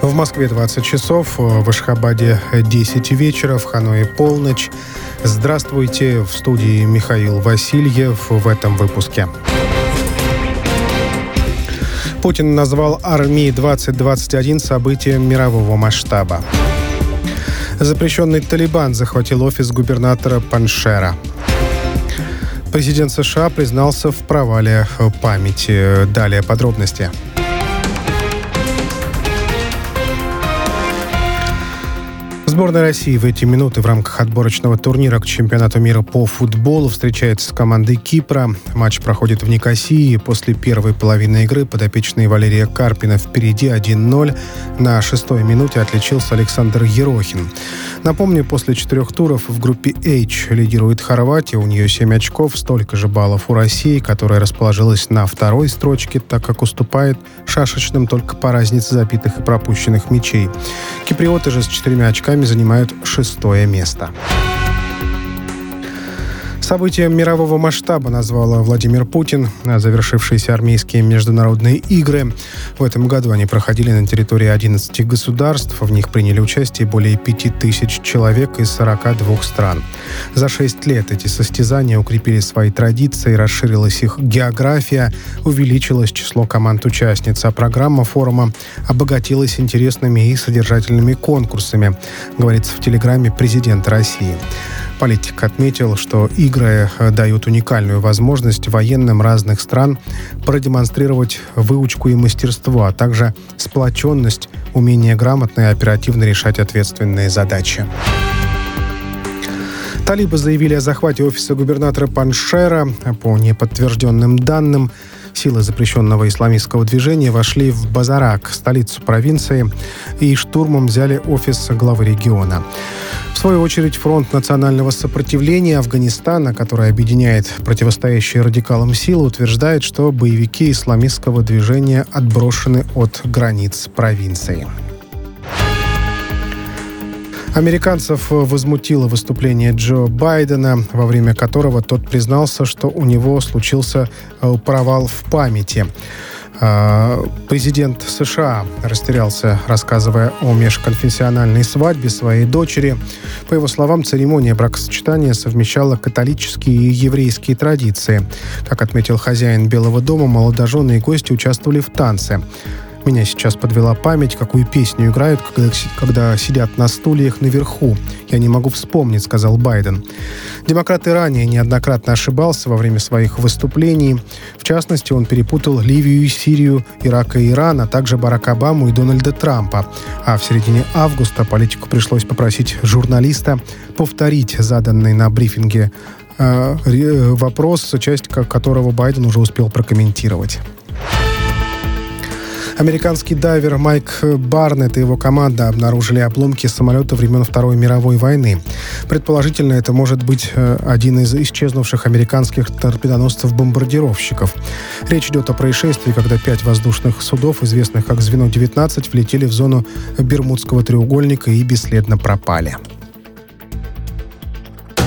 В Москве 20 часов, в Ашхабаде 10 вечера, в Ханое полночь. Здравствуйте, в студии Михаил Васильев в этом выпуске. Путин назвал Армии-2021 событием мирового масштаба. Запрещенный Талибан захватил офис губернатора Паншера. Президент США признался в провале памяти. Далее подробности. Сборная России в эти минуты в рамках отборочного турнира к чемпионату мира по футболу встречается с командой Кипра. Матч проходит в Никосии. После первой половины игры подопечные Валерия Карпина впереди 1-0. На 6-й минуте отличился Александр Ерохин. Напомню, после 4 туров в группе H лидирует Хорватия. У нее 7 очков, столько же баллов у России, которая расположилась на 2-й строчке, так как уступает шашечным только по разнице забитых и пропущенных мячей. Киприоты же с 4 очками занимают 6-е место. Событием мирового масштаба назвал Владимир Путин завершившиеся армейские международные игры. В этом году они проходили на территории 11 государств. В них приняли участие более 5000 человек из 42 стран. За 6 лет эти состязания укрепили свои традиции, расширилась их география, увеличилось число команд-участниц, а программа форума обогатилась интересными и содержательными конкурсами, говорится в телеграмме президента России. Политик отметил, что игры дают уникальную возможность военным разных стран продемонстрировать выучку и мастерство, а также сплоченность, умение грамотно и оперативно решать ответственные задачи. Талибы заявили о захвате офиса губернатора Паншера. По неподтвержденным данным, силы запрещенного исламистского движения вошли в Базарак, столицу провинции, и штурмом взяли офис главы региона. В свою очередь, Фронт национального сопротивления Афганистана, который объединяет противостоящие радикалам силы, утверждает, что боевики исламистского движения отброшены от границ провинции. Американцев возмутило выступление Джо Байдена, во время которого тот признался, что у него случился провал в памяти. Президент США растерялся, рассказывая о межконфессиональной свадьбе своей дочери. По его словам, церемония бракосочетания совмещала католические и еврейские традиции. Как отметил хозяин Белого дома, молодожены и гости участвовали в танце. «Меня сейчас подвела память, какую песню играют, когда сидят на стульях наверху. Я не могу вспомнить», — сказал Байден. Демократ и ранее неоднократно ошибался во время своих выступлений. В частности, он перепутал Ливию и Сирию, Ирак и Иран, а также Барака Обаму и Дональда Трампа. А в середине августа политику пришлось попросить журналиста повторить заданный на брифинге вопрос, часть которого Байден уже успел прокомментировать. Американский дайвер Майк Барнетт и его команда обнаружили обломки самолета времен Второй мировой войны. Предположительно, это может быть один из исчезнувших американских торпедоносцев-бомбардировщиков. Речь идет о происшествии, когда 5 воздушных судов, известных как «Звено-19», влетели в зону Бермудского треугольника и бесследно пропали.